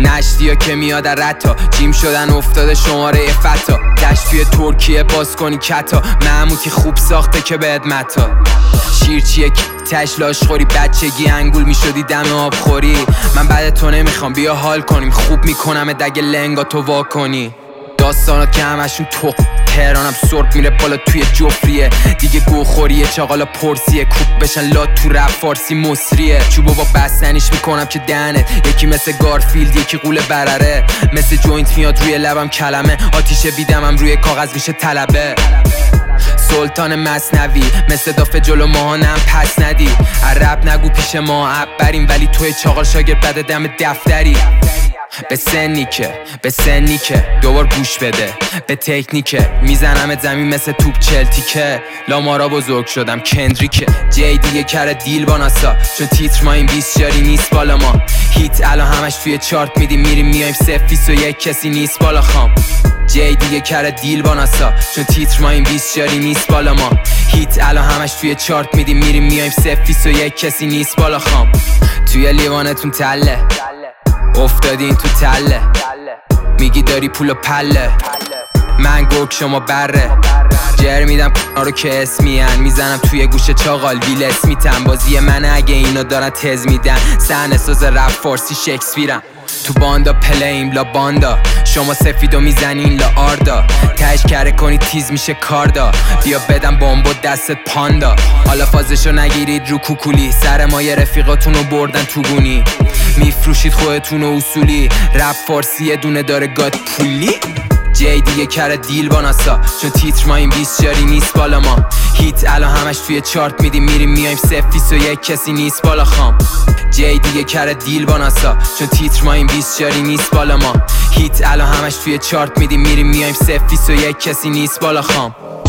نشتیا که میاد رتا جیم شدن افتاده شماره فتا دشت توی ترکیه باز کنی کتا محمودی خوب ساخته که بهت متا شیر چیه تش لاش خوری بچگی انگول میشدی دم آب خوری من بعد تو نمیخوام بیا حال کنیم خوب میکنم دگه لنگا تو وا کنی داستانات که همشون تو تهرانم سرب میره بالا توی جفریه دیگه گوخوریه چاقالا پرسیه کوب بشن لات تو رپ فارسی مصریه چوبو با بستنیش میکنم که دهنت یکی مثل گارفیلد یکی قول برره مثل جوینت میاد روی لبم کلمه آتیش بیدمم روی کاغذ میشه طلبه سلطان مثنوی مثل دافه جلو ماهانم پس ندی عرب نگو پیش ما عب بریم ولی توی چاقال شاگرد بده دم دفتری به سنی که دوبار گوش بده به تکنیکه میزنمت زمین مثل توپ چلتیکه لامارا بزرگ شدم کندریکه جی دیگه کره دیل با ناسا چون تیتر ما این 20 جاری نیست بالا ما هیت الان همش توی چارت میدیم میریم میایم 0-21 کسی نیست بالا خام جی دیگه کره دیل با ناسا چون تیتر ما این 20 جاری نیست بالا ما هیت الان همش توی چارت میدیم میریم میایم 0-21 کسی نیست بالا خام توی لیوانتون تله افتادین تو تله میگی داری پول و پله من گرگ شما بره جر میدم رو که اسمین میزنم توی گوشه چاقال ویل اسمیتم بازی من اگه اینو دارن تز میدن صحنه ساز رپ فارسی شکسپیرم تو باندا پلیم لا باندا شما سفیدو میزنین لا آردا تش کره کنی تیز میشه کاردا بیا بدم بمبو دستت پاندا حالا فازشو نگیرید رو کوکولی سر ما یه رفیقاتونو بردن تو گونی میفروشید خودتونو اصولی رپ فارسی یه دونه داره گاد پولی جی دیگه کره دیل با ناسا چون تیتر ما این 20 جاری نیست بالا ما هیت الان همش توی چارت میدیم میریم میایم 0-21 کسی نیست بالا خام جی دیگه کره دیل با ناسا چون تیتر ما این 20 جاری نیست بالا ما هیت الان همش توی چارت میدیم میریم میایم 0-21 کسی نیست بالا خام